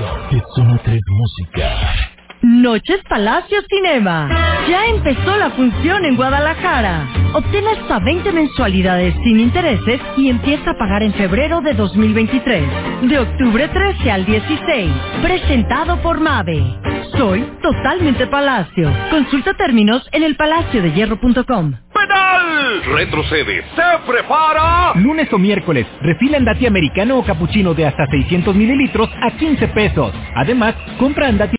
de Zona 3 Música. Noches Palacio Cinema. Ya empezó la función en Guadalajara. Obtén hasta 20 mensualidades sin intereses y empieza a pagar en febrero de 2023. De octubre 13 al 16. Presentado por Mave. Soy totalmente Palacio. Consulta términos en elpalaciodehierro.com. ¡Pedal! Retrocede. ¡Se prepara! Lunes o miércoles, refila Andati americano o capuchino de hasta 600 mililitros a 15 pesos. Además, compra Andati